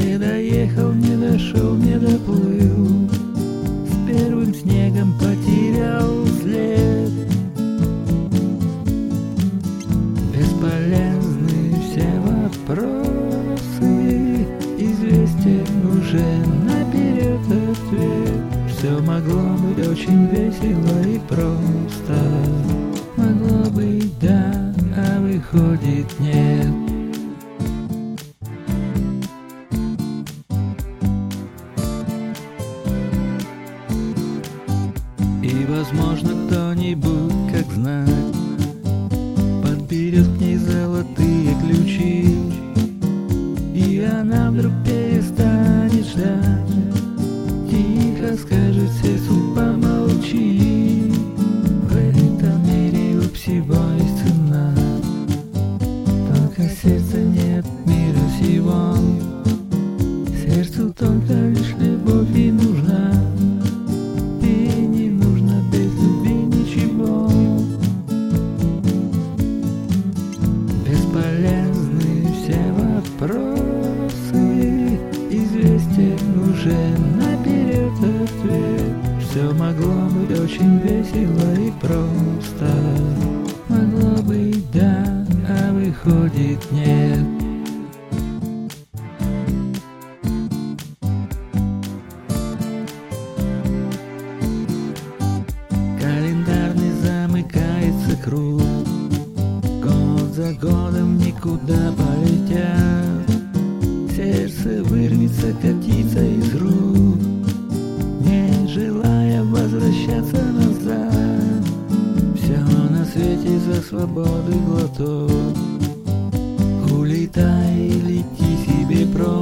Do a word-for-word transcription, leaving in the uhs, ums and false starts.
Не доехал, не дошел, не доплыл, с первым снегом потерял след. Бесполезны все вопросы, известен уже наперед ответ. Все могло быть очень весело и просто. Могло быть да, а выходит нет. И возможно кто-нибудь, как знать, подберет к ней золотые ключи, и она вдруг перестанет ждать, тихо скажет сердцу помолчи. В этом мире у всего есть цена, только сердца нет мира сего. Сердцу только лишь любовь и нужна, и не нужно без любви ничего. Бесполезны все вопросы, известен уже наперед ответ. Все могло быть очень весело и просто. Могло быть да, а выходит нет. Календарный замыкается круг, год за годом никуда полетят. Сердце вырвется, как птица из рук, не желая возвращаться назад. Все на свете за свободы глоток. Улетай, лети себе прочь.